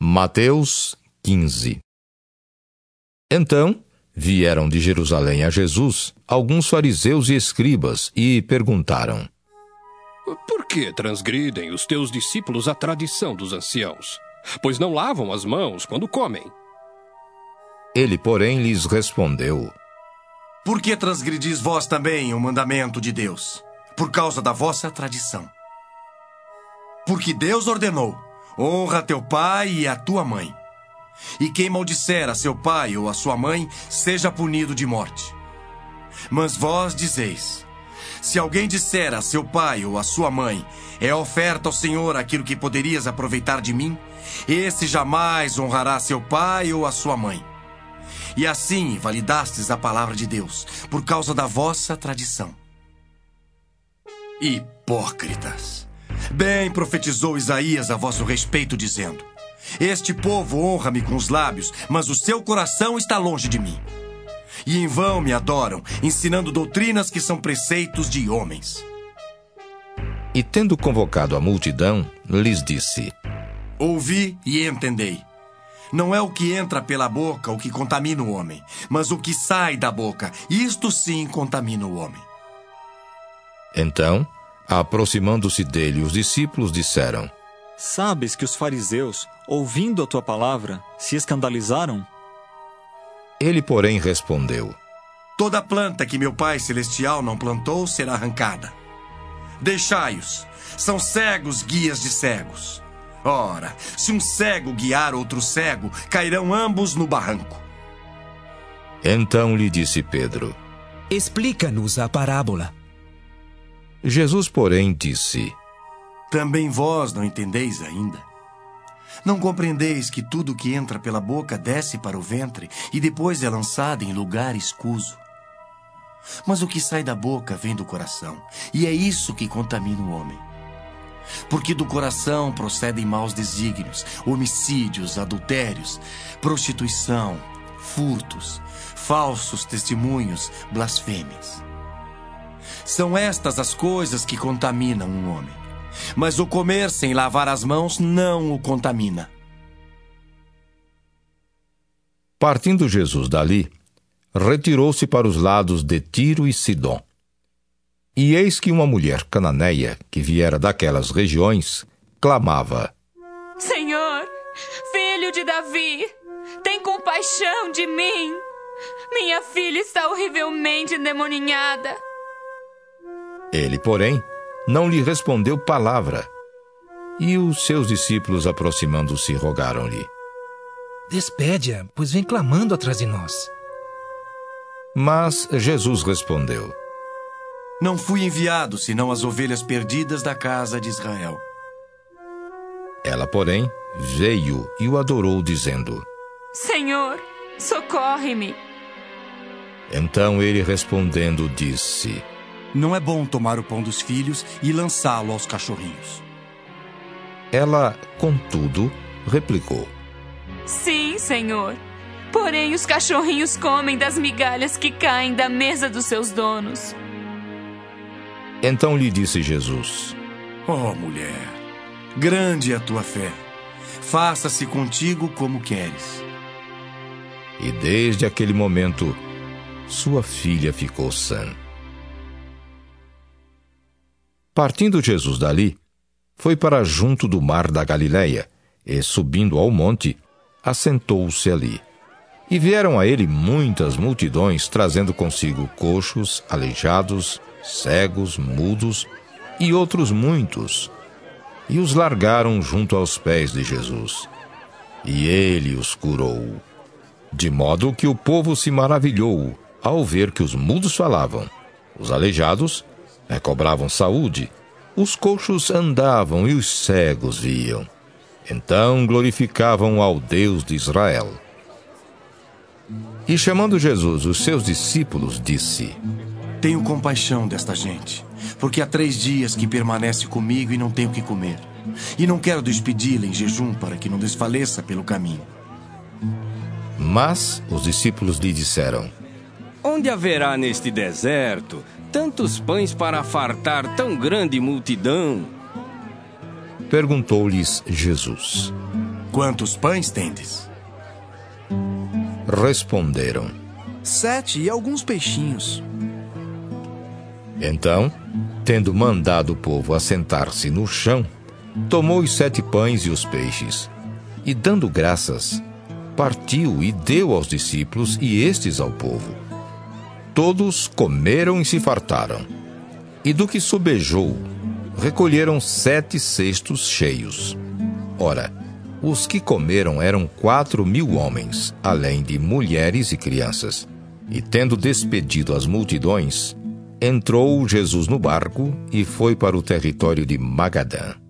Mateus 15. Então vieram de Jerusalém a Jesus alguns fariseus e escribas e perguntaram: Por que transgridem os teus discípulos a tradição dos anciãos? Pois não lavam as mãos quando comem. Ele, porém, lhes respondeu: Por que transgredis vós também o mandamento de Deus? Por causa da vossa tradição. Porque Deus ordenou: honra teu pai e a tua mãe. E quem maldisser a seu pai ou a sua mãe, seja punido de morte. Mas vós dizeis: se alguém disser a seu pai ou a sua mãe, é oferta ao Senhor aquilo que poderias aproveitar de mim, esse jamais honrará seu pai ou a sua mãe. E assim validastes a palavra de Deus, por causa da vossa tradição. Hipócritas! Bem profetizou Isaías a vosso respeito, dizendo: este povo honra-me com os lábios, mas o seu coração está longe de mim. E em vão me adoram, ensinando doutrinas que são preceitos de homens. E tendo convocado a multidão, lhes disse: ouvi e entendei. Não é o que entra pela boca o que contamina o homem, mas o que sai da boca, isto sim contamina o homem. Então, aproximando-se dele, os discípulos disseram: Sabes que os fariseus, ouvindo a tua palavra, se escandalizaram? Ele, porém, respondeu: toda planta que meu Pai Celestial não plantou será arrancada. Deixai-os, são cegos guias de cegos. Ora, se um cego guiar outro cego, cairão ambos no barranco. Então lhe disse Pedro: explica-nos a parábola. Jesus, porém, disse: também vós não entendeis ainda? Não compreendeis que tudo que entra pela boca desce para o ventre e depois é lançado em lugar escuso? Mas o que sai da boca vem do coração, e é isso que contamina o homem. Porque do coração procedem maus desígnios, homicídios, adultérios, prostituição, furtos, falsos testemunhos, blasfêmias. São estas as coisas que contaminam um homem. Mas o comer sem lavar as mãos não o contamina. Partindo Jesus dali, retirou-se para os lados de Tiro e Sidom. E eis que uma mulher cananeia, que viera daquelas regiões, clamava: Senhor, filho de Davi, tem compaixão de mim. Minha filha está horrivelmente endemoninhada. Ele, porém, não lhe respondeu palavra. E os seus discípulos, aproximando-se, rogaram-lhe: despede-a, pois vem clamando atrás de nós. Mas Jesus respondeu: não fui enviado senão as ovelhas perdidas da casa de Israel. Ela, porém, veio e o adorou, dizendo: Senhor, socorre-me. Então ele, respondendo, disse: não é bom tomar o pão dos filhos e lançá-lo aos cachorrinhos. Ela, contudo, replicou: sim, Senhor. Porém, os cachorrinhos comem das migalhas que caem da mesa dos seus donos. Então lhe disse Jesus: ó mulher, grande é a tua fé. Faça-se contigo como queres. E desde aquele momento, sua filha ficou sã. Partindo Jesus dali, foi para junto do mar da Galileia, e subindo ao monte, assentou-se ali. E vieram a ele muitas multidões, trazendo consigo coxos, aleijados, cegos, mudos e outros muitos. E os largaram junto aos pés de Jesus. E ele os curou. De modo que o povo se maravilhou ao ver que os mudos falavam, os aleijados recobravam saúde, os coxos andavam e os cegos viam. Então glorificavam ao Deus de Israel. E chamando Jesus os seus discípulos, disse: tenho compaixão desta gente, porque há 3 dias que permanece comigo e não tenho o que comer. E não quero despedi-la em jejum para que não desfaleça pelo caminho. Mas os discípulos lhe disseram: onde haverá neste deserto tantos pães para fartar tão grande multidão? Perguntou-lhes Jesus: quantos pães tendes? Responderam: 7 e alguns peixinhos. Então, tendo mandado o povo assentar-se no chão, tomou os 7 pães e os peixes, e dando graças, partiu e deu aos discípulos e estes ao povo. Todos comeram e se fartaram, e do que sobejou, recolheram 7 cestos cheios. Ora, os que comeram eram 4.000 homens, além de mulheres e crianças. E tendo despedido as multidões, entrou Jesus no barco e foi para o território de Magadã.